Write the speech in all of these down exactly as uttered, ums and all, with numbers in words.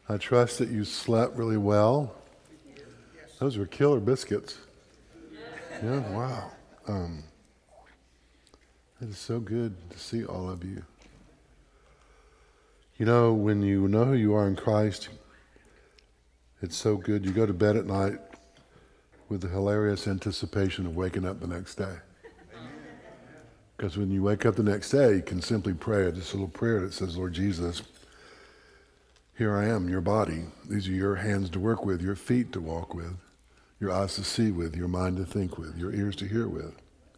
I trust that you slept really well. Those were killer biscuits. Yeah, wow. Um, it is so good to see all of you. You know, when you know who you are in Christ, it's so good. You go to bed at night with the hilarious anticipation of waking up the next day. Because when you wake up the next day, you can simply pray this little prayer that says, Lord Jesus, here I am, your body. These are your hands to work with, your feet to walk with, your eyes to see with, your mind to think with, your ears to hear with,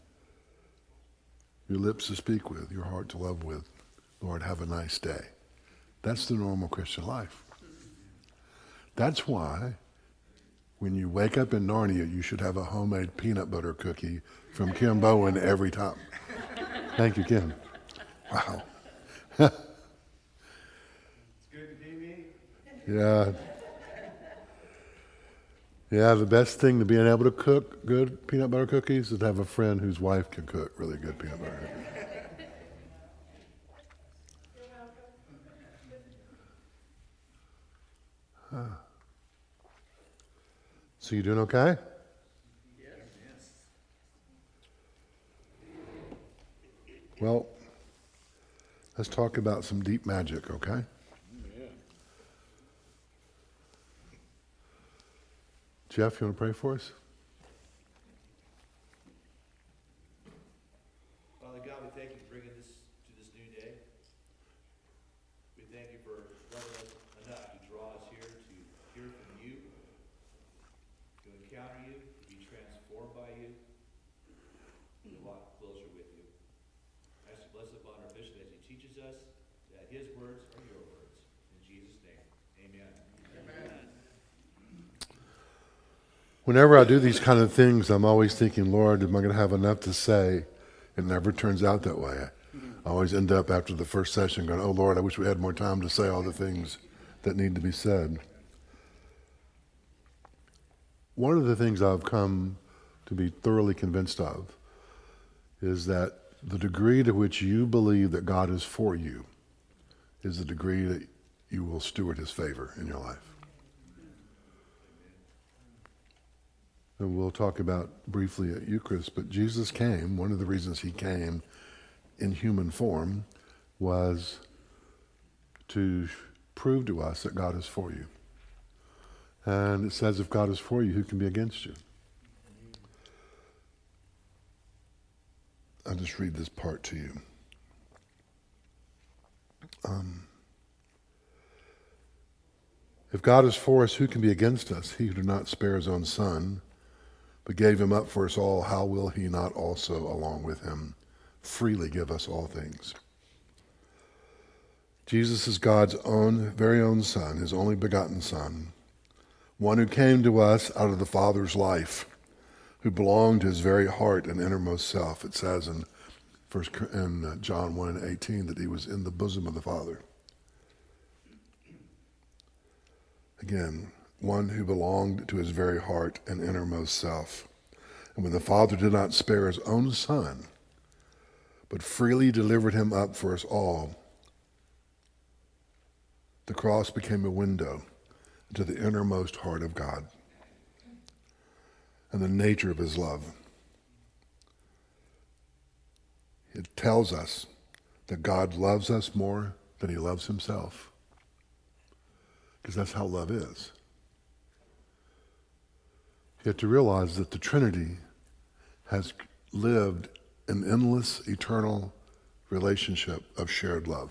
your lips to speak with, your heart to love with. Lord, have a nice day. That's the normal Christian life. That's why when you wake up in Narnia, you should have a homemade peanut butter cookie from Kim Bowen every time. Thank you, Kim. Wow. It's good to be me. Yeah. Yeah, the best thing to being able to cook good peanut butter cookies is to have a friend whose wife can cook really good peanut butter cookies. Huh. So you doing okay? Yes. Well, let's talk about some deep magic, okay? Yeah. Jeff, you want to pray for us? Father God, we thank you for bringing this to this new day. We thank you for loving us enough to draw us here to hear from you, to encounter you, to be transformed by you, and to walk closer with you. I ask you to bless upon our bishop as he teaches us that his words are your words. In Jesus' name, amen. Amen. Whenever I do these kind of things, I'm always thinking, Lord, am I going to have enough to say? It never turns out that way. I always end up after the first session going, oh, Lord, I wish we had more time to say all the things that need to be said. One of the things I've come to be thoroughly convinced of is that the degree to which you believe that God is for you is the degree that you will steward his favor in your life. And we'll talk about briefly at Eucharist, but Jesus came, one of the reasons he came in human form was to prove to us that God is for you. And it says if God is for you, who can be against you? I'll just read this part to you. Um, if God is for us, who can be against us? He who did not spare his own son, but gave him up for us all, how will he not also, along with him, freely give us all things? Jesus is God's own, very own Son, his only begotten Son, one who came to us out of the Father's life, who belonged to his very heart and innermost self. It says in First in John one and eighteen that he was in the bosom of the Father. Again, one who belonged to his very heart and innermost self. And when the Father did not spare his own Son, but freely delivered him up for us all, the cross became a window into the innermost heart of God and the nature of his love. It tells us that God loves us more than he loves himself, because that's how love is. You have to realize that the Trinity has lived an endless, eternal relationship of shared love.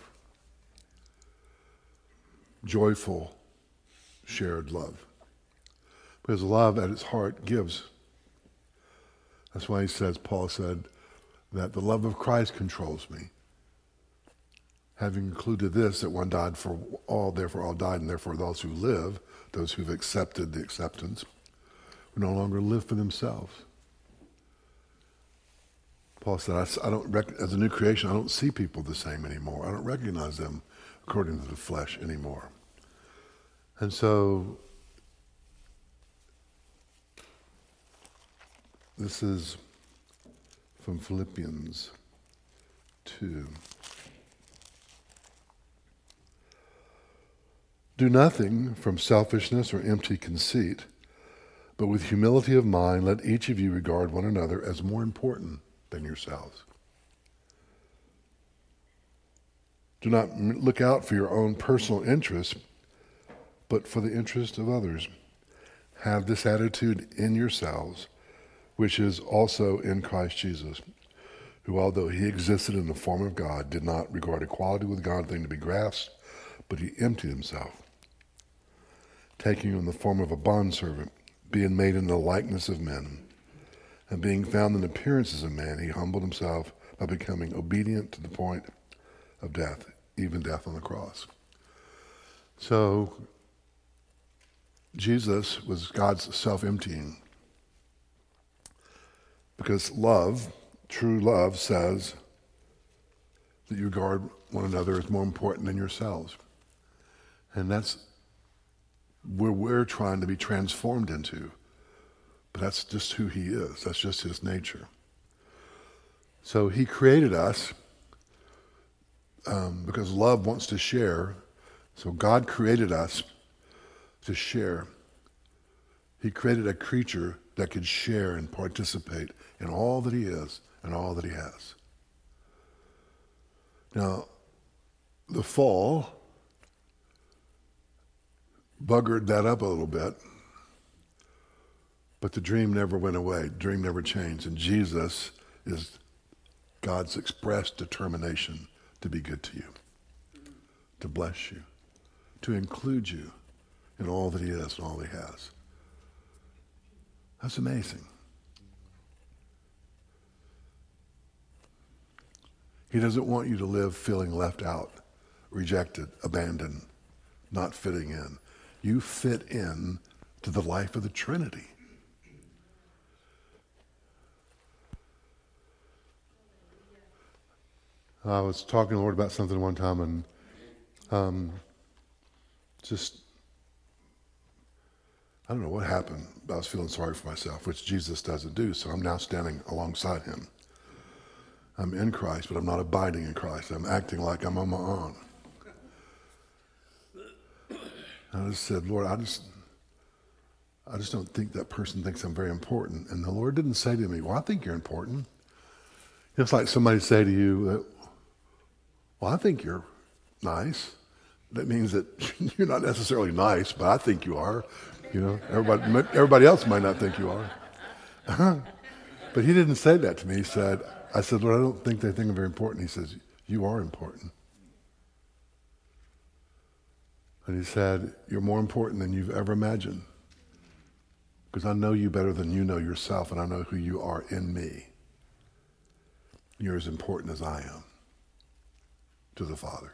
Joyful, shared love. Because love at its heart gives. That's why he says, Paul said, that the love of Christ controls me. Having included this, that one died for all, therefore all died, and therefore those who live, those who've accepted the acceptance, will no longer live for themselves. Paul said, I, I don't rec- as a new creation, I don't see people the same anymore. I don't recognize them according to the flesh anymore. And so, this is from Philippians two. Do nothing from selfishness or empty conceit, but with humility of mind, let each of you regard one another as more important than yourselves. Do not m- look out for your own personal interests, but for the interest of others. Have this attitude in yourselves, which is also in Christ Jesus, who, although he existed in the form of God, did not regard equality with God a thing to be grasped, but he emptied himself, taking on the form of a bondservant, being made in the likeness of men, and being found in appearance as a man, he humbled himself by becoming obedient to the point of death, even death on the cross. So, Jesus was God's self-emptying, because love, true love, says that you regard one another as more important than yourselves. And that's where we're trying to be transformed into. But that's just who he is. That's just his nature. So he created us um, because love wants to share. So God created us to share. He created a creature that could share and participate in all that he is and all that he has. Now, the fall buggered that up a little bit, but the dream never went away. The dream never changed. And Jesus is God's expressed determination to be good to you, to bless you, to include you in all that he is and all he has. That's amazing. He doesn't want you to live feeling left out, rejected, abandoned, not fitting in. You fit in to the life of the Trinity. I was talking to the Lord about something one time, and um, just, I don't know what happened, but I was feeling sorry for myself, which Jesus doesn't do, so I'm now standing alongside him. I'm in Christ, but I'm not abiding in Christ. I'm acting like I'm on my own. I just said, Lord, I just, I just don't think that person thinks I'm very important. And the Lord didn't say to me, well, I think you're important. It's like somebody say to you, well, I think you're nice. That means that you're not necessarily nice, but I think you are. You know, everybody, everybody else might not think you are. But he didn't say that to me. He said, I said, Lord, I don't think they think I'm very important. He says, you are important. And he said, you're more important than you've ever imagined. Because I know you better than you know yourself, and I know who you are in me. You're as important as I am to the Father.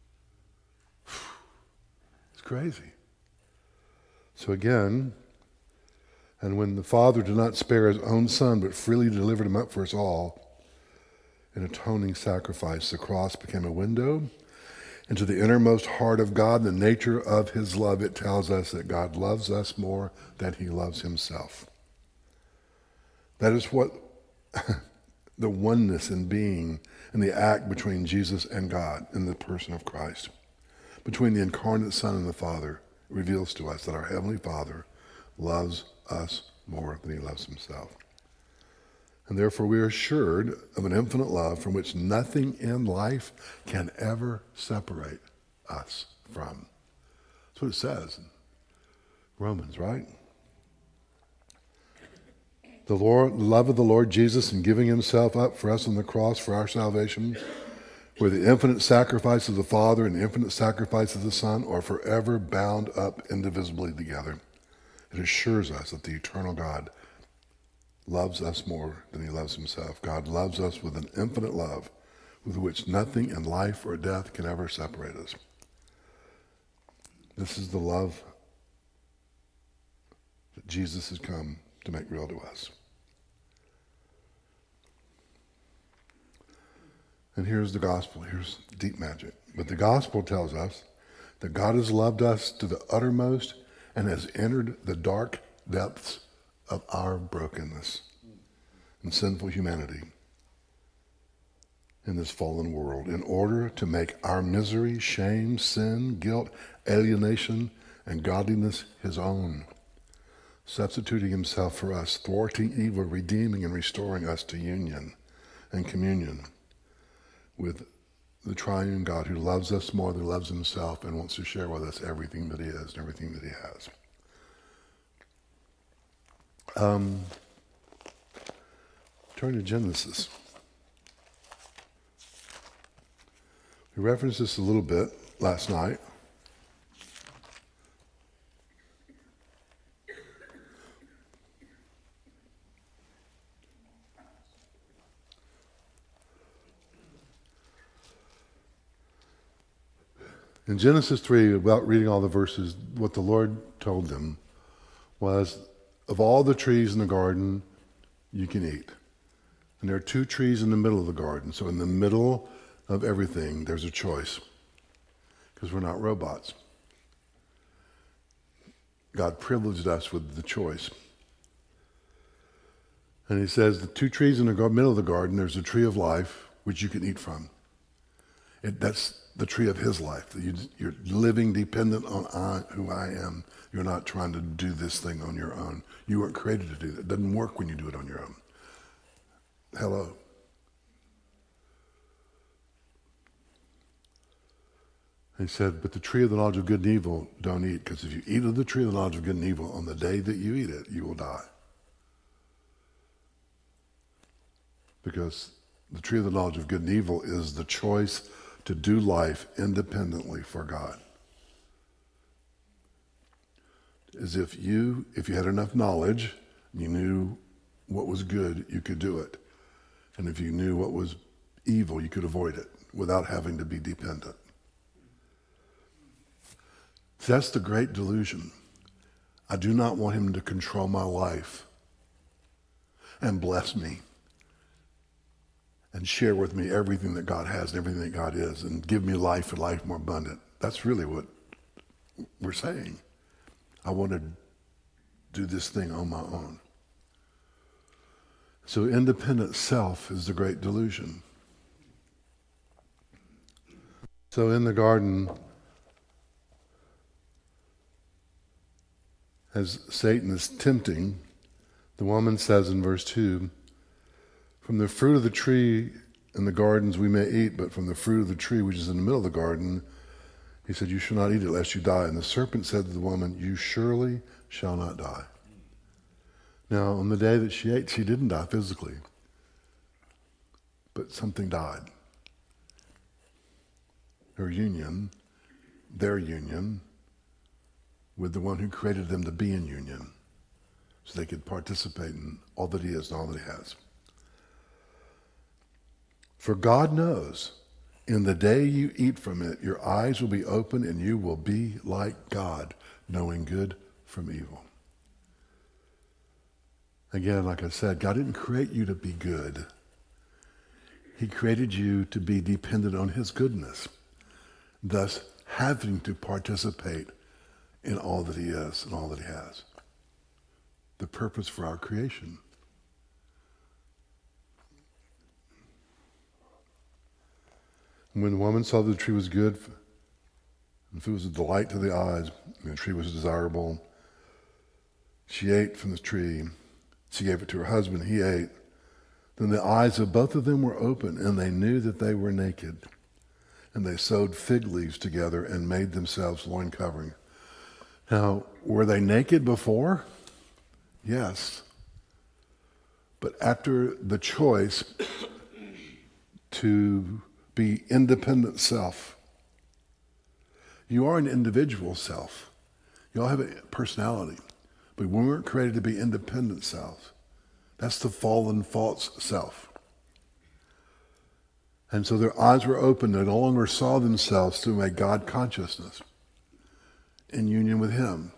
It's crazy. So again, and when the Father did not spare his own Son, but freely delivered him up for us all, an atoning sacrifice, the cross became a window into the innermost heart of God, the nature of his love. It tells us that God loves us more than he loves himself. That is what the oneness in being and the act between Jesus and God in the person of Christ, between the incarnate Son and the Father, reveals to us that our Heavenly Father loves us more than he loves himself. And therefore we are assured of an infinite love from which nothing in life can ever separate us from. That's what it says in Romans, right? The Lord, love of the Lord Jesus in giving himself up for us on the cross for our salvation, where the infinite sacrifice of the Father and the infinite sacrifice of the Son are forever bound up indivisibly together. It assures us that the eternal God loves us more than he loves himself. God loves us with an infinite love with which nothing in life or death can ever separate us. This is the love that Jesus has come to make real to us. And here's the gospel. Here's deep magic. But the gospel tells us that God has loved us to the uttermost and has entered the dark depths of our brokenness and sinful humanity in this fallen world in order to make our misery, shame, sin, guilt alienation and godliness his own, substituting himself for us, thwarting evil, redeeming and restoring us to union and communion with the triune God who loves us more than he loves himself and wants to share with us everything that he is and everything that he has. Um, turn to Genesis. We referenced this a little bit last night. In Genesis three, about reading all the verses, what the Lord told them was, of all the trees in the garden, you can eat. And there are two trees in the middle of the garden. So in the middle of everything, there's a choice. Because we're not robots. God privileged us with the choice. And he says, the two trees in the middle of the garden, there's a tree of life, which you can eat from. It, that's the tree of his life. You, you're living dependent on I, who I am. You're not trying to do this thing on your own. You weren't created to do that. It doesn't work when you do it on your own. Hello. He said, but the tree of the knowledge of good and evil, don't eat, because if you eat of the tree of the knowledge of good and evil, on the day that you eat it, you will die. Because the tree of the knowledge of good and evil is the choice to do life independently for God. As if you, if you had enough knowledge, you knew what was good, you could do it. And if you knew what was evil, you could avoid it without having to be dependent. That's the great delusion. I do not want him to control my life and bless me and share with me everything that God has and everything that God is and give me life and life more abundant. That's really what we're saying. I want to do this thing on my own. So independent self is the great delusion. So in the garden, as Satan is tempting, the woman says in verse two, from the fruit of the tree in the gardens we may eat, but from the fruit of the tree which is in the middle of the garden, he said, you shall not eat it lest you die. And the serpent said to the woman, you surely shall not die. Now, on the day that she ate, she didn't die physically, but something died. Her union, their union, with the one who created them to be in union, so they could participate in all that he is and all that he has. For God knows, in the day you eat from it, your eyes will be open and you will be like God, knowing good from evil. Again, like I said, God didn't create you to be good. He created you to be dependent on his goodness, thus having to participate in all that he is and all that he has. The purpose for our creation. When the woman saw that the tree was good, and food was a delight to the eyes, and the tree was desirable, she ate from the tree. She gave it to her husband, he ate. Then the eyes of both of them were open, and they knew that they were naked. And they sewed fig leaves together and made themselves loin covering. Now, were they naked before? Yes. But after the choice to be independent self, you are an individual self. You all have a personality. But we weren't created to be independent selves. That's the fallen, false self. And so their eyes were opened. They no longer saw themselves through a God consciousness in union with him.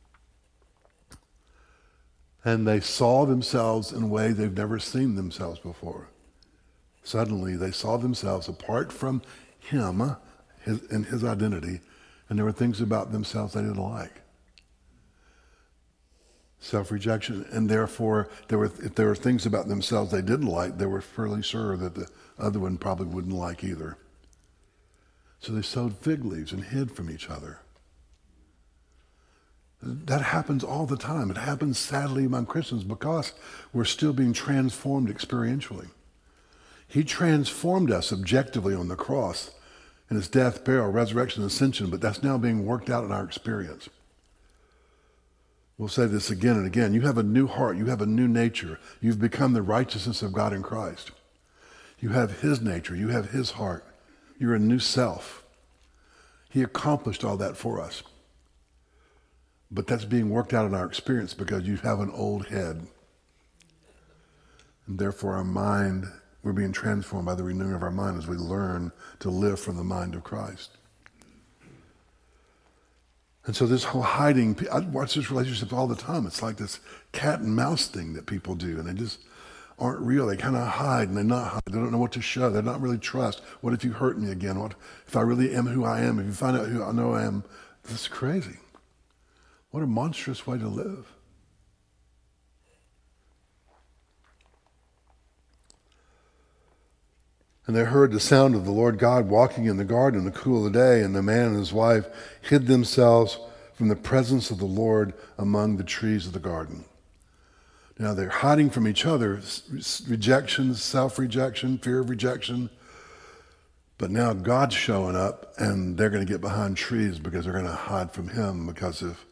And they saw themselves in a way they've never seen themselves before. Suddenly they saw themselves apart from him his, and his identity, and there were things about themselves they didn't like. Self-rejection, and therefore, there were, if there were things about themselves they didn't like, they were fairly sure that the other one probably wouldn't like either. So they sewed fig leaves and hid from each other. That happens all the time. It happens sadly among Christians because we're still being transformed experientially. He transformed us objectively on the cross in his death, burial, resurrection, and ascension, but that's now being worked out in our experience. We'll say this again and again. You have a new heart. You have a new nature. You've become the righteousness of God in Christ. You have his nature. You have his heart. You're a new self. He accomplished all that for us. But that's being worked out in our experience because you have an old head. And therefore our mind, we're being transformed by the renewing of our mind as we learn to live from the mind of Christ. And so this whole hiding, I watch this relationship all the time. It's like this cat and mouse thing that people do, and they just aren't real. They kind of hide, and they're not hide. They don't know what to show. They're not really trust. What if you hurt me again? What if I really am who I am? If you find out who I know I am, this is crazy. What a monstrous way to live. And they heard the sound of the Lord God walking in the garden in the cool of the day, and the man and his wife hid themselves from the presence of the Lord among the trees of the garden. Now they're hiding from each other, rejection, self-rejection, fear of rejection. But now God's showing up, and they're going to get behind trees because they're going to hide from him because if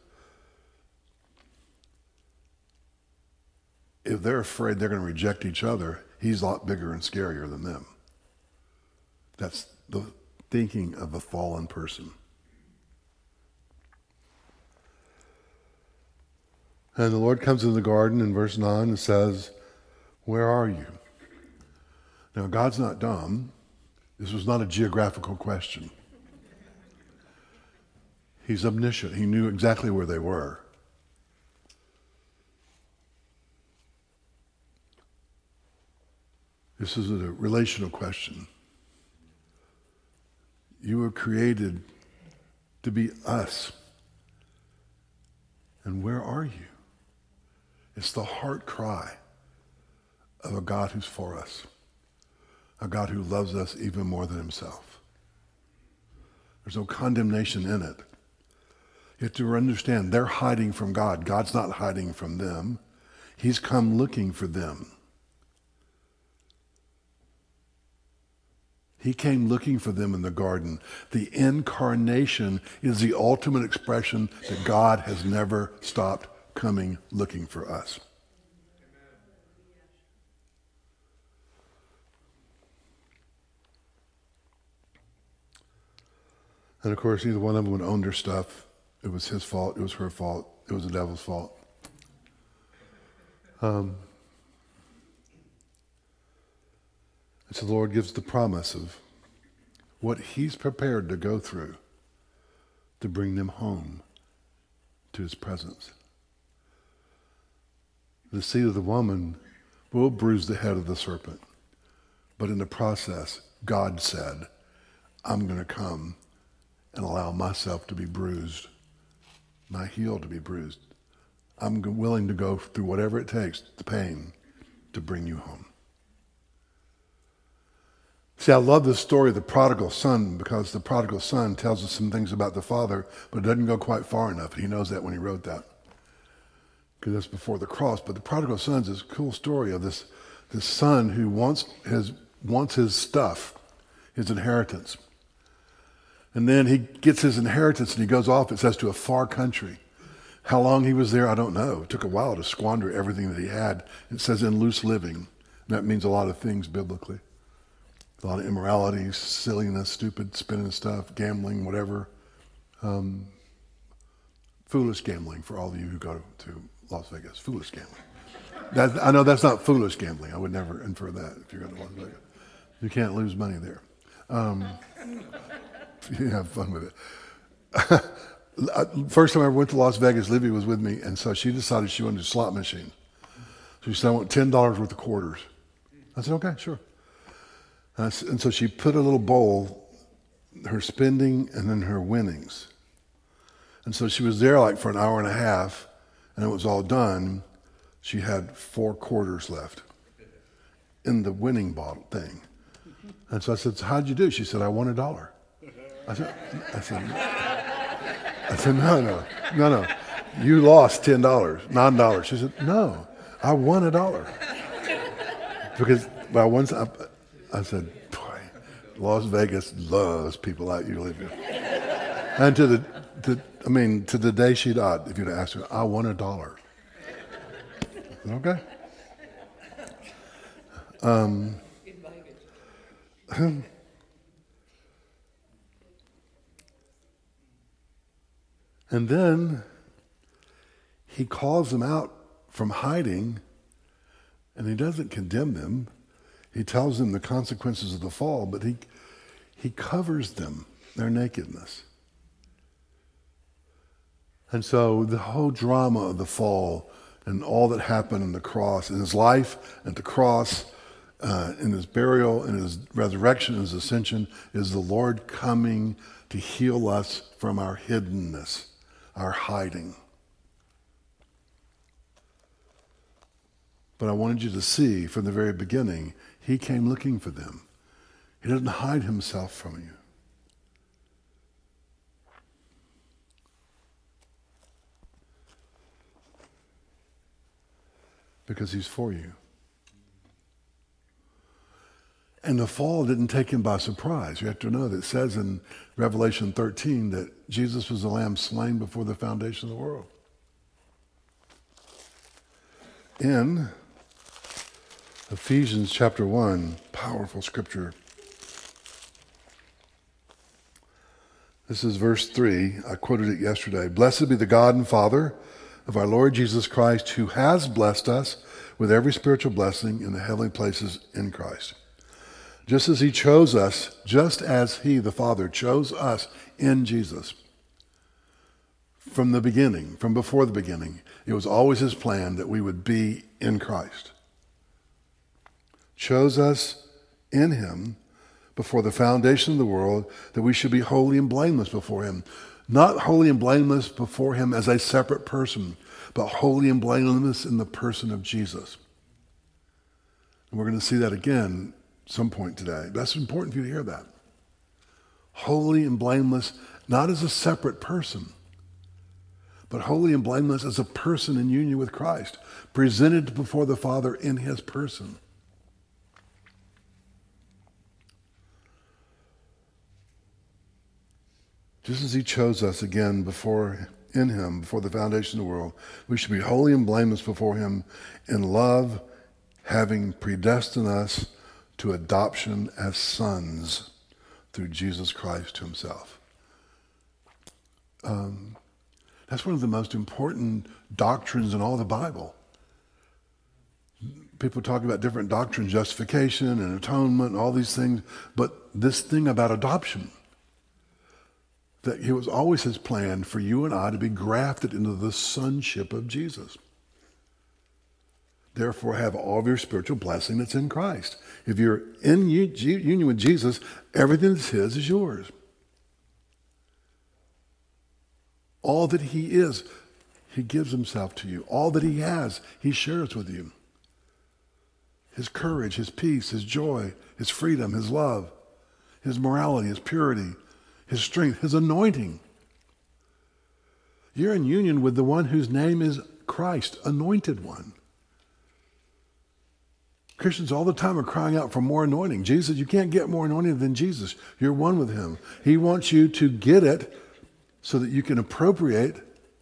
if they're afraid they're going to reject each other, he's a lot bigger and scarier than them. That's the thinking of a fallen person. And the Lord comes into the garden in verse nine and says, "Where are you?" Now, God's not dumb. This was not a geographical question. He's omniscient. He knew exactly where they were. This is a relational question. You were created to be us. And where are you? It's the heart cry of a God who's for us, a God who loves us even more than himself. There's no condemnation in it. You have to understand they're hiding from God. God's not hiding from them. He's come looking for them. He came looking for them in the garden. The incarnation is the ultimate expression that God has never stopped coming looking for us. And of course, neither one of them would own their stuff. It was his fault. It was her fault. It was the devil's fault. Um, and so the Lord gives the promise of what he's prepared to go through to bring them home to his presence. The seed of the woman will bruise the head of the serpent. But in the process, God said, I'm going to come and allow myself to be bruised, my heel to be bruised. I'm willing to go through whatever it takes, the pain, to bring you home. See, I love this story of the prodigal son because the prodigal son tells us some things about the father, but it doesn't go quite far enough. He knows that when he wrote that, because that's before the cross. But the prodigal son is this cool story of this, this son who wants his, wants his stuff, his inheritance. And then he gets his inheritance and he goes off, it says, to a far country. How long he was there, I don't know. It took a while to squander everything that he had. It says in loose living. And that means a lot of things biblically. A lot of immorality, silliness, stupid spending stuff, gambling, whatever. Um, foolish gambling for all of you who go to Las Vegas. Foolish gambling. That, I know that's not foolish gambling. I would never infer that if you're going to Las Vegas. You can't lose money there. Um, you have fun with it. First time I ever went to Las Vegas, Livy was with me, and so she decided she wanted a slot machine. So she said, I want ten dollars worth of quarters. I said, okay, sure. Uh, and so she put a little bowl, her spending and then her winnings. And so she was there like for an hour and a half, and it was all done. She had four quarters left in the winning bottle thing. And so I said, so how'd you do? She said, I won a dollar. I said, I said, I said, no, no, no, no. you lost ten dollars, nine dollars. She said, no, I won a dollar. Because by one time, I said, boy, Las Vegas loves people like you, Olivia. And to the, to, I mean, to the day she died, if you'd asked her, I won a dollar. Okay. Um, and then he calls them out from hiding, and he doesn't condemn them. He tells them the consequences of the fall, but he he covers them, their nakedness. And so the whole drama of the fall and all that happened on the cross, in his life, at the cross, uh, in his burial, in his resurrection, his ascension, is the Lord coming to heal us from our hiddenness, our hiding. But I wanted you to see from the very beginning, he came looking for them. He doesn't hide himself from you. Because he's for you. And the fall didn't take him by surprise. You have to know that it says in Revelation thirteen that Jesus was the lamb slain before the foundation of the world. In Ephesians chapter one, powerful scripture. This is verse three. I quoted it yesterday. Blessed be the God and Father of our Lord Jesus Christ, who has blessed us with every spiritual blessing in the heavenly places in Christ. Just as he chose us, just as he, the Father, chose us in Jesus. From the beginning, from before the beginning, it was always his plan that we would be in Christ. Chose us in him before the foundation of the world, that we should be holy and blameless before him. Not holy and blameless before him as a separate person, but holy and blameless in the person of Jesus. And we're going to see that again some point today. That's important for you to hear that. Holy and blameless, not as a separate person, but holy and blameless as a person in union with Christ, presented before the Father in his person. Just as he chose us again before in him, before the foundation of the world, we should be holy and blameless before him in love, having predestined us to adoption as sons through Jesus Christ himself. Um, that's one of the most important doctrines in all the Bible. People talk about different doctrines, justification and atonement and all these things, but this thing about adoption, that it was always his plan for you and I to be grafted into the sonship of Jesus. Therefore, have all of your spiritual blessing that's in Christ. If you're in union with Jesus, everything that's his is yours. All that he is, he gives himself to you. All that he has, he shares with you. His courage, his peace, his joy, his freedom, his love, his morality, his purity, his strength, his anointing. You're in union with the one whose name is Christ, anointed one. Christians all the time are crying out for more anointing. Jesus, you can't get more anointing than Jesus. You're one with him. He wants you to get it so that you can appropriate.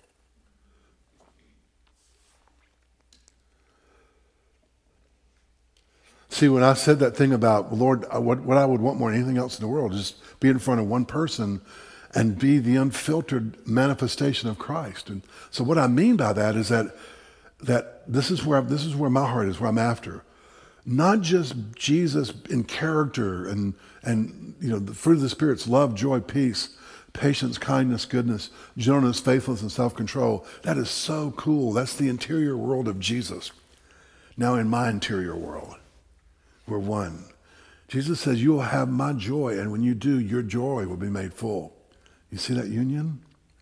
See, when I said that thing about, Lord, what, what I would want more than anything else in the world is just be in front of one person and be the unfiltered manifestation of Christ. And so what I mean by that is that that this is where this is where my heart is, where I'm after. Not just Jesus in character and and you know the fruit of the Spirit's love, joy, peace, patience, kindness, goodness, gentleness, faithfulness, and self-control. That is so cool. That's the interior world of Jesus. Now in my interior world, we're one. Jesus says, you will have my joy, and when you do, your joy will be made full. You see that union?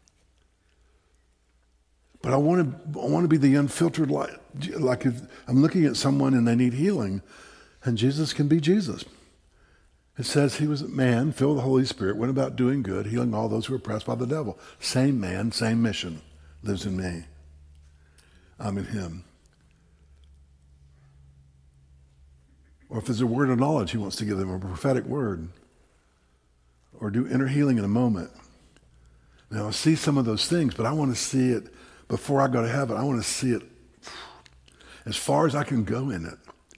But I want to I want to be the unfiltered light. Like if I'm looking at someone and they need healing, and Jesus can be Jesus. It says he was a man, filled with the Holy Spirit, went about doing good, healing all those who were oppressed by the devil. Same man, same mission. lives in me. I'm in him. Or if there's a word of knowledge he wants to give them, or a prophetic word, or do inner healing in a moment. Now, I see some of those things, but I want to see it before I go to heaven. I want to see it as far as I can go in it,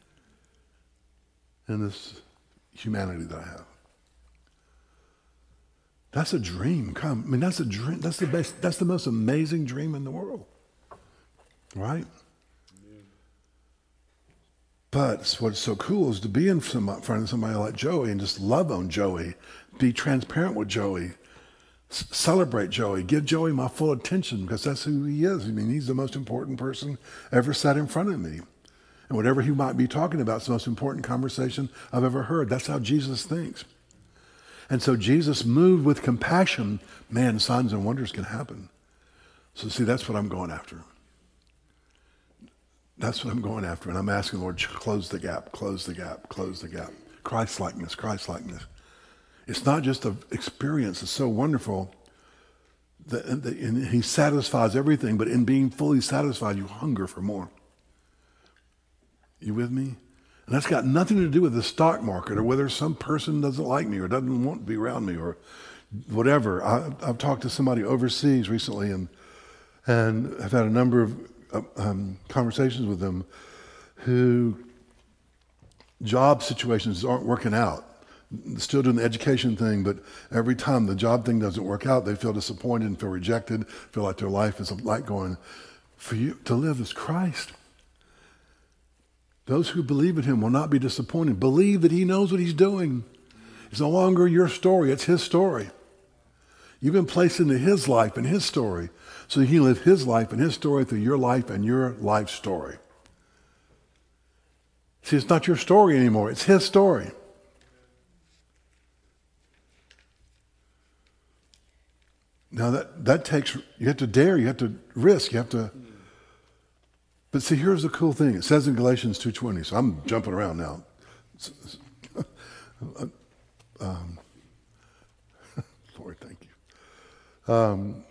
in this humanity that I have. That's a dream. Come, I mean, that's a dream. That's the best. That's the most amazing dream in the world, right? But what's so cool is to be in some, front of somebody like Joey and just love on Joey, be transparent with Joey, c- celebrate Joey, give Joey my full attention because that's who he is. I mean, he's the most important person ever sat in front of me. And whatever he might be talking about is the most important conversation I've ever heard. That's how Jesus thinks. And so Jesus moved with compassion. Man, signs and wonders can happen. So see, that's what I'm going after. That's what I'm going after. And I'm asking the Lord, close the gap, close the gap, close the gap. Christ-likeness, Christ-likeness. It's not just an experience. It's so wonderful. That, that, and he satisfies everything, but in being fully satisfied, you hunger for more. You with me? And that's got nothing to do with the stock market or whether some person doesn't like me or doesn't want to be around me or whatever. I, I've talked to somebody overseas recently and and I've had a number of um, conversations with them who job situations aren't working out. Still doing the education thing, but every time the job thing doesn't work out, they feel disappointed and feel rejected, feel like their life is like going, for you to live is Christ. Those who believe in him will not be disappointed. Believe that he knows what he's doing. It's no longer your story, it's his story. You've been placed into his life and his story, so he can live his life and his story through your life and your life story. See, it's not your story anymore, it's his story. Now that, that takes, you have to dare, you have to risk, you have to, but see, here's the cool thing. It says in Galatians two twenty, so I'm jumping around now. um, Lord, thank you. Um,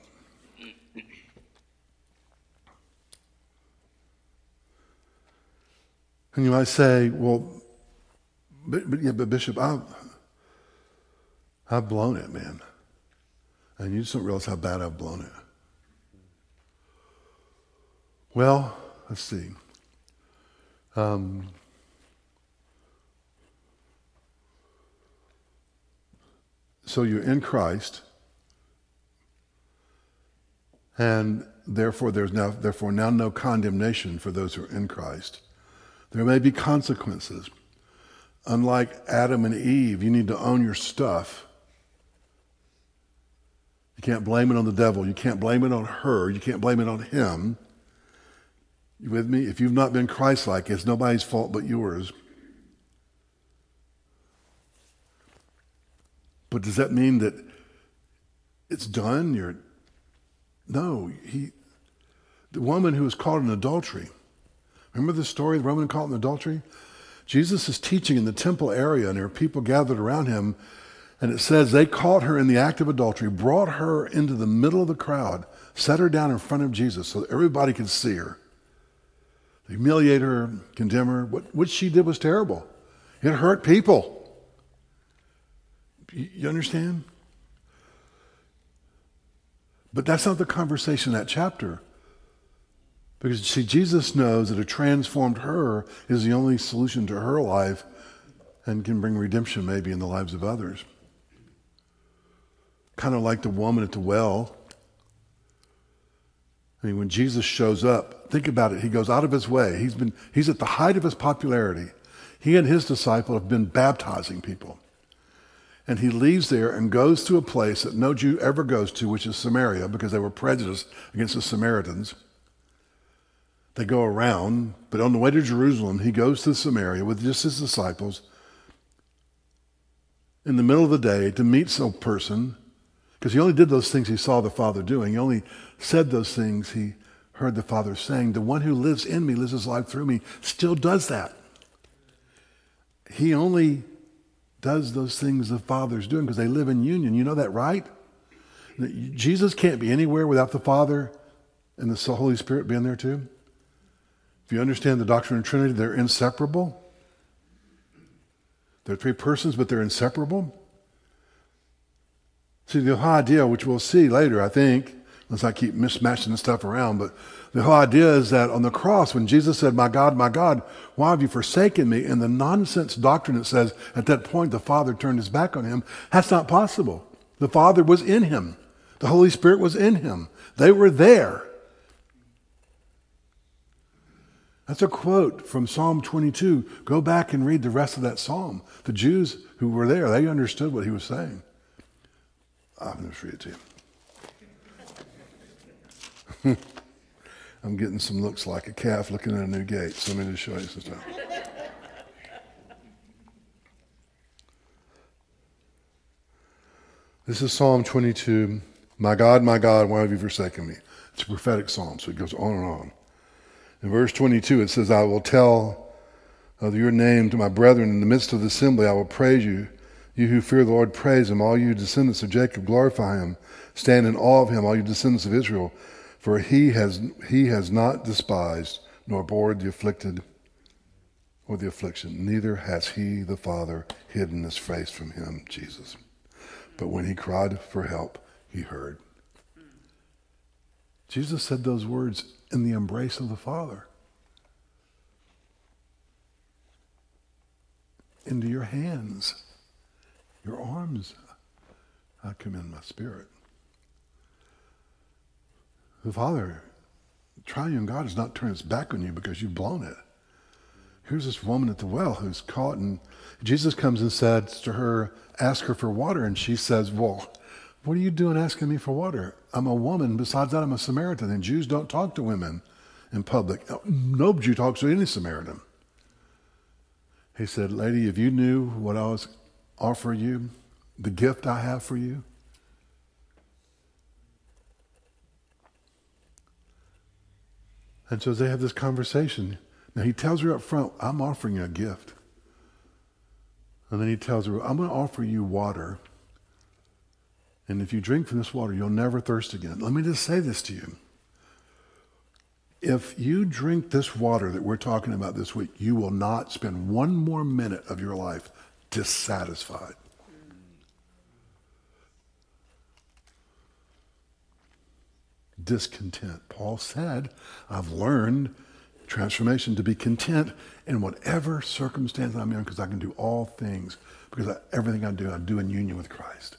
and you might say, well, but, but, yeah, but Bishop, I've, I've blown it, man. And you just don't realize how bad I've blown it. Well, let's see. Um, so you're in Christ, and therefore there's now therefore now no condemnation for those who are in Christ. There may be consequences. Unlike Adam and Eve, you need to own your stuff. You can't blame it on the devil. You can't blame it on her. You can't blame it on him. You with me? If you've not been Christ-like, it's nobody's fault but yours. But does that mean that it's done? You're no. He, the woman who was caught in adultery. Remember the story of the woman caught in adultery? Jesus is teaching in the temple area, and there are people gathered around him. And it says they caught her in the act of adultery, brought her into the middle of the crowd, set her down in front of Jesus so that everybody could see her. They humiliate her, condemn her. What, what she did was terrible. It hurt people. You, you understand? But that's not the conversation in that chapter. Because, see, Jesus knows that a transformed her is the only solution to her life and can bring redemption maybe in the lives of others. Kind of like the woman at the well. I mean, when Jesus shows up, think about it. He goes out of his way. He's been, he's at the height of his popularity. He and his disciple have been baptizing people. And he leaves there and goes to a place that no Jew ever goes to, which is Samaria, because they were prejudiced against the Samaritans. They go around, but on the way to Jerusalem, he goes to Samaria with just his disciples in the middle of the day to meet some person. Because he only did those things he saw the Father doing. He only said those things he heard the Father saying. The one who lives in me, lives his life through me, still does that. He only does those things the Father's doing because they live in union. You know that, right? Jesus can't be anywhere without the Father and the Holy Spirit being there too? If you understand the doctrine of the Trinity, they're inseparable. They're three persons, but they're inseparable. See, the whole idea, which we'll see later, I think, unless I keep mismatching the stuff around, but the whole idea is that on the cross, when Jesus said, "My God, my God, why have you forsaken me?" and the nonsense doctrine that says at that point the Father turned his back on him, that's not possible. The Father was in him. The Holy Spirit was in him. They were there. That's a quote from Psalm twenty-two. Go back and read the rest of that psalm. The Jews who were there, they understood what he was saying. I'm going to read it to you. I'm getting some looks like a calf looking at a new gate. So let me just show you some stuff. This is Psalm twenty-two. My God, my God, why have you forsaken me? It's a prophetic psalm, so it goes on and on. In verse twenty-two, it says, I will tell of your name to my brethren in the midst of the assembly. I will praise you. You who fear the Lord, praise him. All you descendants of Jacob, glorify him. Stand in awe of him, all you descendants of Israel. For he has he has not despised, nor bored the afflicted or the affliction. Neither has he, the Father, hidden his face from him, Jesus. But when he cried for help, he heard. Jesus said those words in the embrace of the Father. Into your hands, your arms, I commend my spirit. The Father, triune God, has not turned his back on you because you've blown it. Here's this woman at the well who's caught, and Jesus comes and says to her, ask her for water, and she says, well, what are you doing asking me for water? I'm a woman. Besides that, I'm a Samaritan, and Jews don't talk to women in public. No Jew talks to any Samaritan. He said, lady, if you knew what I was offering you, the gift I have for you, and so they have this conversation. Now he tells her up front, I'm offering you a gift. And then he tells her, I'm going to offer you water. And if you drink from this water, you'll never thirst again. Let me just say this to you. If you drink this water that we're talking about this week, you will not spend one more minute of your life dissatisfied. Discontent. Paul said, I've learned transformation to be content in whatever circumstance I'm in because I can do all things, because I, everything I do, I do in union with Christ.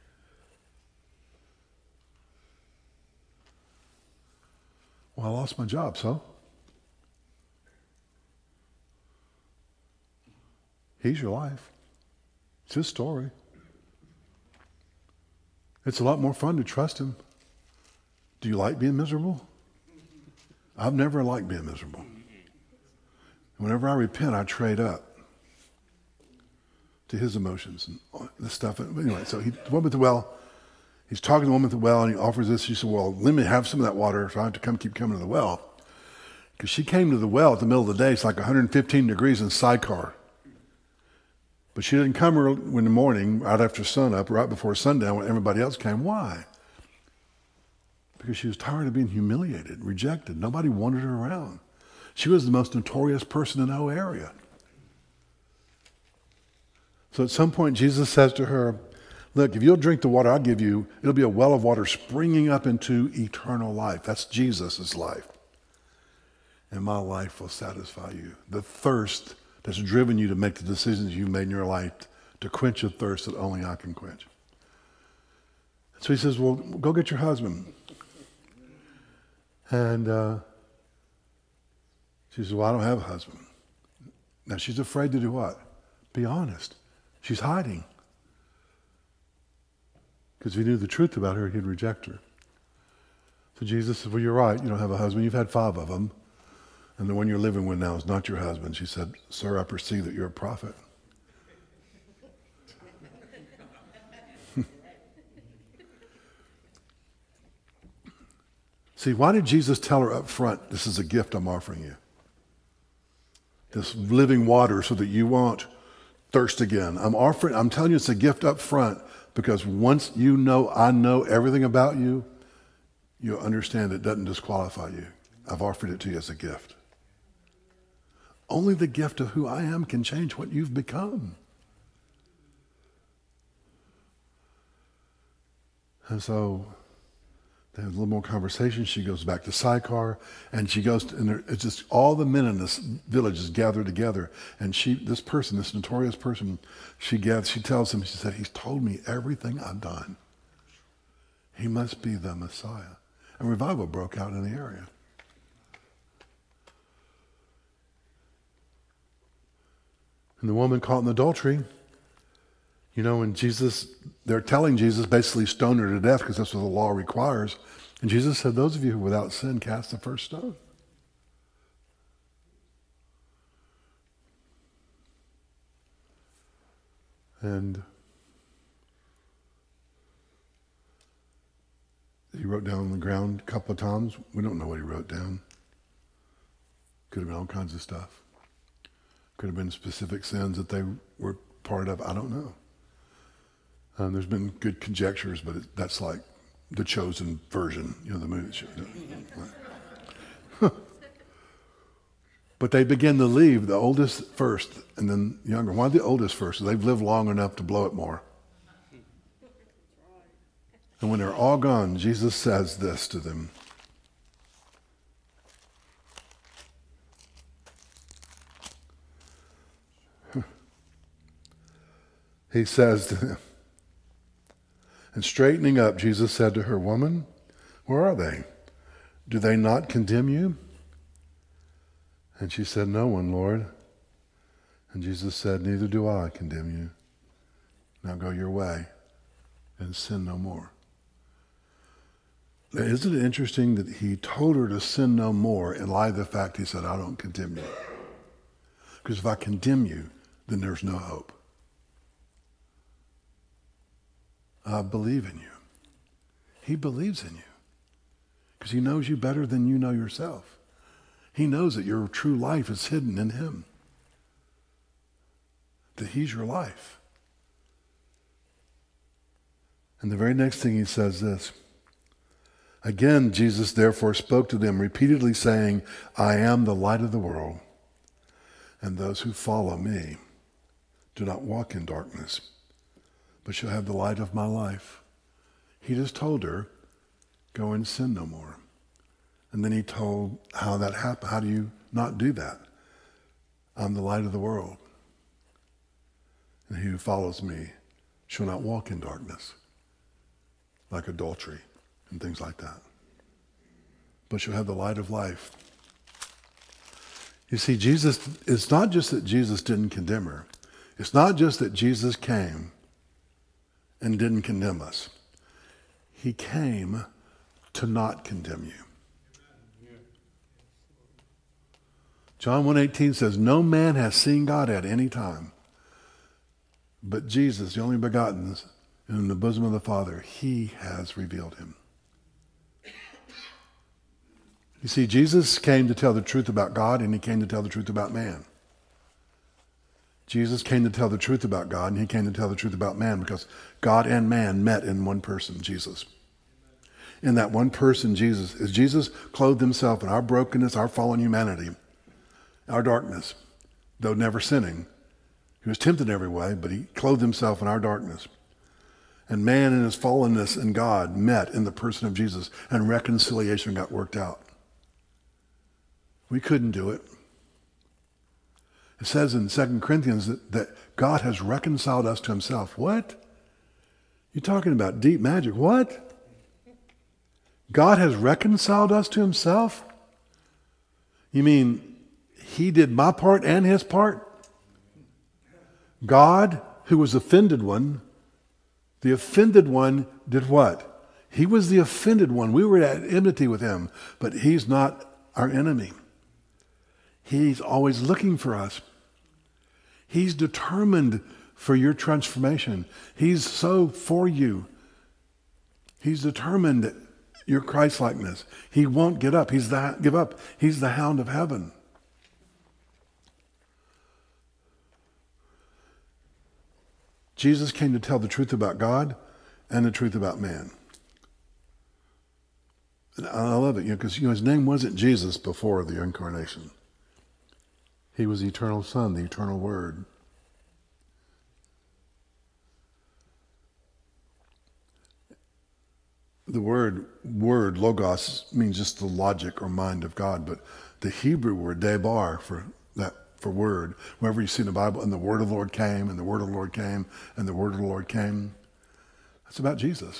Well, I lost my job, so? He's your life. It's his story. It's a lot more fun to trust him. Do you like being miserable? I've never liked being miserable. Whenever I repent, I trade up to his emotions and this stuff. Anyway, so he, the woman at the well, he's talking to the woman at the well, and he offers this. She said, well, let me have some of that water, so I have to come keep coming to the well. Because she came to the well at the middle of the day. It's like one hundred fifteen degrees in Sychar. But she didn't come early in the morning, right after sunup, right before sundown, when everybody else came. Why? Because she was tired of being humiliated, rejected. Nobody wanted her around. She was the most notorious person in the whole area. So at some point, Jesus says to her, look, if you'll drink the water I'll give you, it'll be a well of water springing up into eternal life. That's Jesus' life. And my life will satisfy you. The thirst that's driven you to make the decisions you've made in your life to quench a thirst that only I can quench. So he says, well, go get your husband. And uh, she says, well, I don't have a husband. Now she's afraid to do what? Be honest. She's hiding. Because if he knew the truth about her, he'd reject her. So Jesus said, well, you're right. You don't have a husband. You've had five of them. And the one you're living with now is not your husband. She said, sir, I perceive that you're a prophet. See, why did Jesus tell her up front, this is a gift I'm offering you? This living water so that you won't thirst again. I'm offering, I'm telling you it's a gift up front because once you know I know everything about you, you'll understand it doesn't disqualify you. I've offered it to you as a gift. Only the gift of who I am can change what you've become. And so they have a little more conversation. She goes back to Sychar, and she goes, to, and there, it's just all the men in this village is gathered together. And she, this person, this notorious person, she gathers, she tells him, she said, he's told me everything I've done. He must be the Messiah. And revival broke out in the area. And the woman caught in adultery, you know, and Jesus, they're telling Jesus basically stone her to death because that's what the law requires. And Jesus said, those of you who are without sin, cast the first stone. And he wrote down on the ground a couple of times. We don't know what he wrote down. Could have been all kinds of stuff. Could have been specific sins that they were part of. I don't know. Um, there's been good conjectures, but it, that's like the chosen version, you know, the movie. But they begin to leave, the oldest first, and then younger. Why the oldest first? They've lived long enough to blow it more. And when they're all gone, Jesus says this to them. He says to them, and straightening up, Jesus said to her, woman, where are they? Do they not condemn you? And she said, no one, Lord. And Jesus said, neither do I condemn you. Now go your way and sin no more. Now, isn't it interesting that he told her to sin no more in light of the fact he said, I don't condemn you? Because if I condemn you, then there's no hope. I believe in you. He believes in you because he knows you better than you know yourself. He knows that your true life is hidden in him, that he's your life. And the very next thing he says this, again, Jesus therefore spoke to them repeatedly saying, I am the light of the world, and those who follow me do not walk in darkness, but shall have the light of my life. He just told her, go and sin no more. And then he told how that happened. How do you not do that? I'm the light of the world. And he who follows me shall not walk in darkness, like adultery and things like that, but shall have the light of life. You see, Jesus, it's not just that Jesus didn't condemn her. It's not just that Jesus came and didn't condemn us. He came to not condemn you. John one eighteen says, no man has seen God at any time, but Jesus, the only begotten, in the bosom of the Father, he has revealed him. You see, Jesus came to tell the truth about God, and he came to tell the truth about man. Jesus came to tell the truth about God, and he came to tell the truth about man, because God and man met in one person, Jesus. In that one person, Jesus, as Jesus clothed himself in our brokenness, our fallen humanity, our darkness, though never sinning. He was tempted in every way, but he clothed himself in our darkness. And man in his fallenness and God met in the person of Jesus, and reconciliation got worked out. We couldn't do it. It says in Second Corinthians that, that God has reconciled us to himself. What? You're talking about deep magic. What? God has reconciled us to himself? You mean he did my part and his part? God, who was the offended one, the offended one did what? He was the offended one. We were at enmity with him, but he's not our enemy. He's always looking for us. He's determined for your transformation. He's so for you. He's determined your Christ-likeness. He won't get up. He's the, give up. He's the hound of heaven. Jesus came to tell the truth about God and the truth about man. And I love it, you know, because you know, his name wasn't Jesus before the incarnation. He was the eternal Son, the eternal Word. The word, word, logos, means just the logic or mind of God, but the Hebrew word, debar, for that, for word, wherever you see in the Bible, and the word of the Lord came, and the word of the Lord came, and the word of the Lord came, that's about Jesus.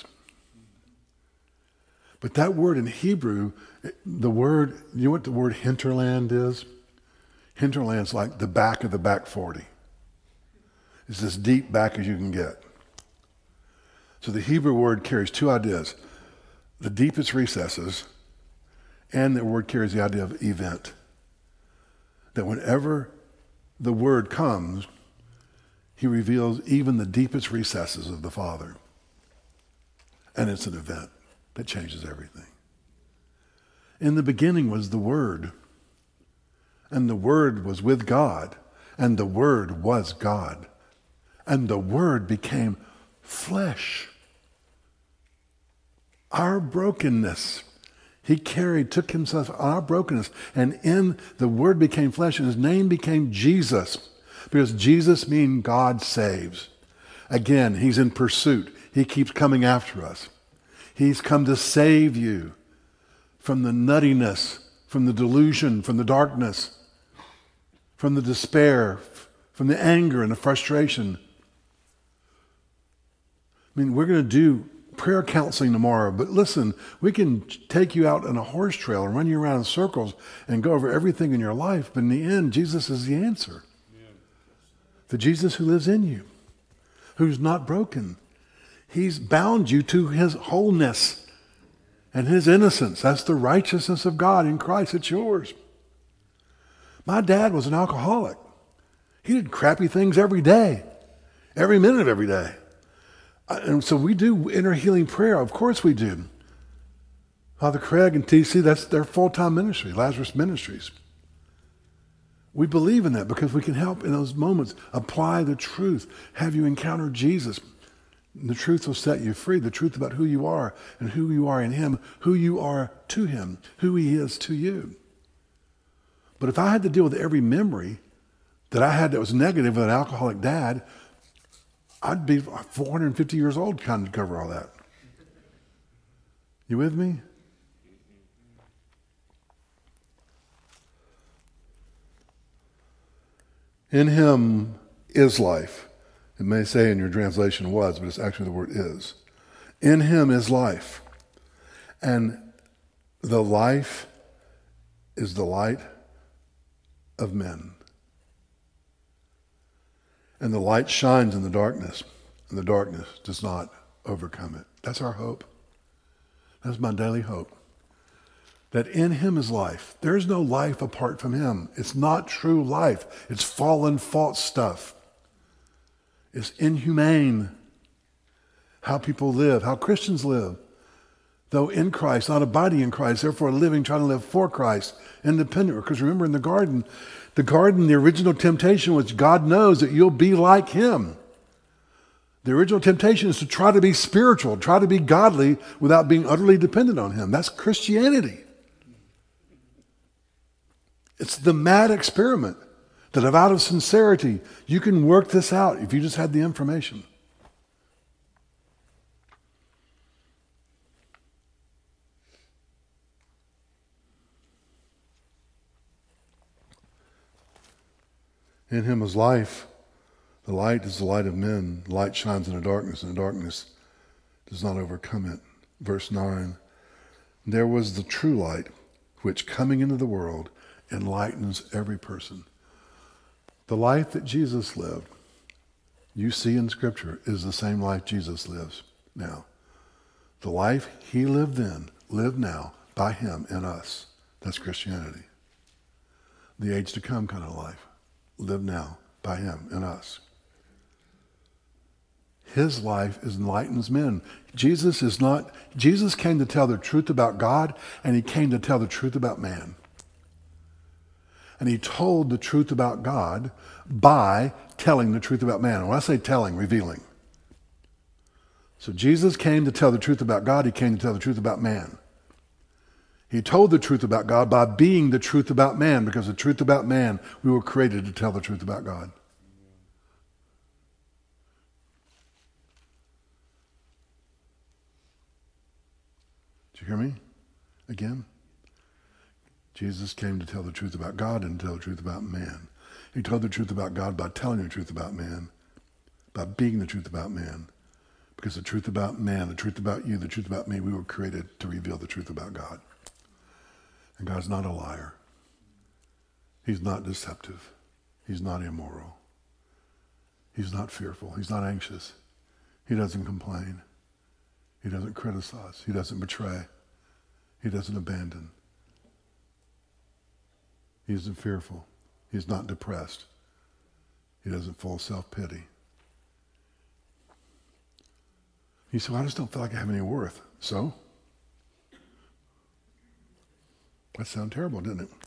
But that word in Hebrew, the word, you know what the word hinterland is? Hinterland's like the back of the back forty. It's as deep back as you can get. So the Hebrew word carries two ideas. The deepest recesses, and the word carries the idea of event. That whenever the word comes, he reveals even the deepest recesses of the Father. And it's an event that changes everything. In the beginning was the Word, and the Word was with God, and the Word was God, and the Word became flesh. Our brokenness, he carried, took himself our brokenness, and in the Word became flesh, and his name became Jesus, because Jesus means God saves. Again, he's in pursuit. He keeps coming after us. He's come to save you from the nuttiness, from the delusion, from the darkness, from the despair, from the anger and the frustration. I mean, we're going to do prayer counseling tomorrow, but listen, we can take you out on a horse trail and run you around in circles and go over everything in your life, but in the end, Jesus is the answer. Yeah. The Jesus who lives in you, who's not broken. He's bound you to his wholeness and his innocence. That's the righteousness of God in Christ. It's yours. My dad was an alcoholic. He did crappy things every day, every minute of every day. And so we do inner healing prayer. Of course we do. Father Craig and T C, that's their full-time ministry, Lazarus Ministries. We believe in that because we can help in those moments apply the truth. Have you encountered Jesus? The truth will set you free. The truth about who you are and who you are in him, who you are to him, who he is to you. But if I had to deal with every memory that I had that was negative with an alcoholic dad, I'd be four hundred fifty years old trying to cover all that. You with me? In him is life. It may say in your translation was, but it's actually the word is. In him is life. And the life is the light of men. And the light shines in the darkness, and the darkness does not overcome it. That's our hope. That's my daily hope. That in him is life. There is no life apart from him. It's not true life. It's fallen, false stuff. It's inhumane how people live, how Christians live. Though in Christ, not abiding in Christ, therefore living, trying to live for Christ, independent. Because remember in the garden, the garden, the original temptation was God knows that you'll be like him. The original temptation is to try to be spiritual, try to be godly without being utterly dependent on him. That's Christianity. It's the mad experiment that if out of sincerity, you can work this out if you just had the information. In him is life. The light is the light of men. The light shines in the darkness, and the darkness does not overcome it. Verse nine, there was the true light, which coming into the world enlightens every person. The life that Jesus lived, you see in Scripture, is the same life Jesus lives now. The life he lived then, live now, by him in us. That's Christianity. The age to come kind of life. Live now by him in us. His life is enlightens men. Jesus is not, Jesus came to tell the truth about God, and he came to tell the truth about man. And he told the truth about God by telling the truth about man. And when I say telling, revealing. So Jesus came to tell the truth about God, he came to tell the truth about man. He told the truth about God by being the truth about man, because the truth about man, we were created to tell the truth about God. Did you hear me? Again? Jesus came to tell the truth about God and tell the truth about man. He told the truth about God by telling the truth about man, by being the truth about man. Because the truth about man, the truth about you, the truth about me, we were created to reveal the truth about God. And God's not a liar. He's not deceptive. He's not immoral. He's not fearful. He's not anxious. He doesn't complain. He doesn't criticize. He doesn't betray. He doesn't abandon. He isn't fearful. He's not depressed. He doesn't full self-pity. He said, well, I just don't feel like I have any worth. So? That sounded terrible, didn't it?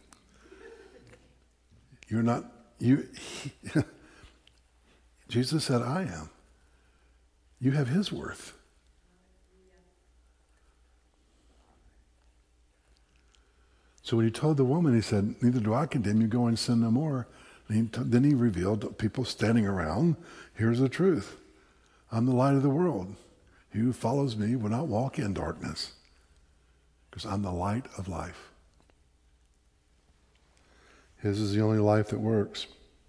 You're not, you, he, Jesus said, I am. You have his worth. So when he told the woman, he said, neither do I condemn you, go and sin no more. And he t- then he revealed to people standing around, here's the truth. I'm the light of the world. He who follows me will not walk in darkness, because I'm the light of life. His is the only life that works.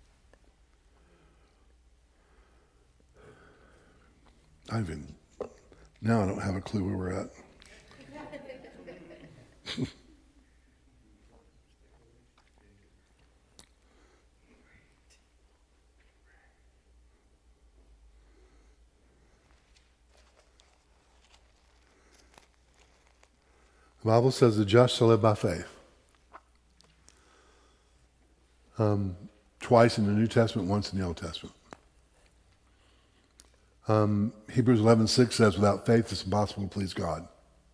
I even, now I don't have a clue where we're at. The Bible says the just shall live by faith. Um, twice in the New Testament, once in the Old Testament. Um, Hebrews eleven six says, without faith it's impossible to please God.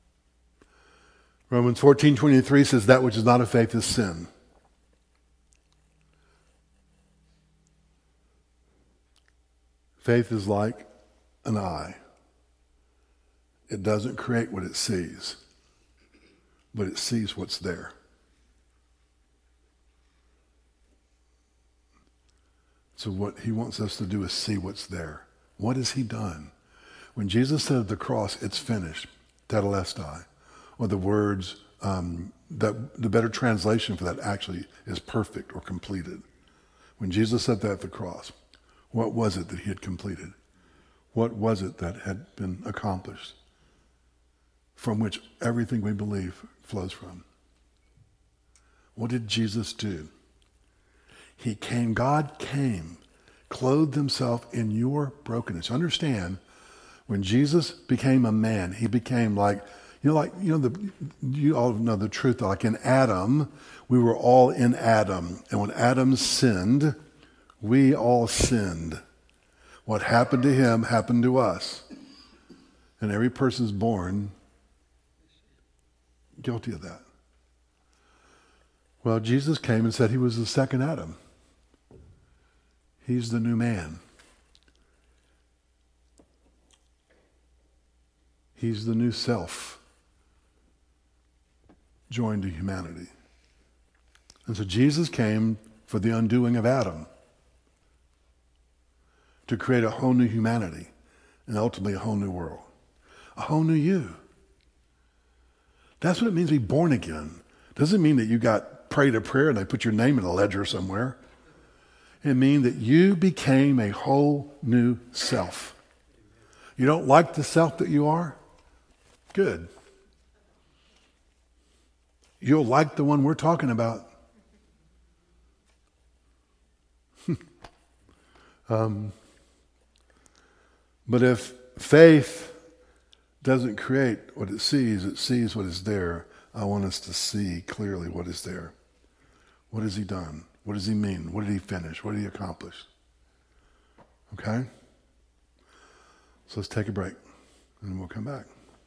Romans fourteen twenty-three says, that which is not of faith is sin. Faith is like an eye. It doesn't create what it sees, but it sees what's there. So what he wants us to do is see what's there. What has he done? When Jesus said at the cross, it's finished, tetelestai, or the words, um, that the better translation for that actually is perfect or completed. When Jesus said that at the cross, what was it that he had completed? What was it that had been accomplished? From which everything we believe flows from. What did Jesus do? He came, God came, clothed himself in your brokenness. Understand, when Jesus became a man, he became like, you know, like, you know, the, you all know the truth, like in Adam, we were all in Adam. And when Adam sinned, we all sinned. What happened to him happened to us. And every person's born guilty of that. Well, Jesus came and said he was the second Adam. He's the new man. He's the new self joined to humanity. And so Jesus came for the undoing of Adam, to create a whole new humanity and ultimately a whole new world. A whole new you. That's what it means to be born again. Doesn't mean that you got prayed a prayer and they put your name in a ledger somewhere. It means that you became a whole new self. You don't like the self that you are? Good. You'll like the one we're talking about. um, but if faith doesn't create what it sees, it sees what is there. I want us to see clearly what is there. What has he done? What does he mean? What did he finish? What did he accomplish? Okay? So let's take a break and we'll come back.